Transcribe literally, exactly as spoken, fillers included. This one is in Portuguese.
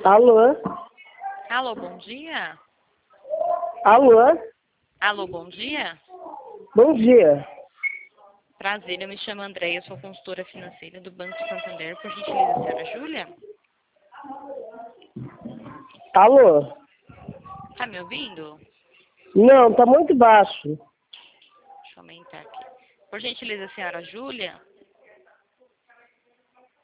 Alô? Alô, bom dia. Alô? Alô, bom dia. Bom dia. Prazer, eu me chamo Andréia, sou consultora financeira do Banco Santander. Por gentileza, senhora Júlia? Alô? Tá me ouvindo? Não, tá muito baixo. Deixa eu aumentar aqui. Por gentileza, senhora Júlia?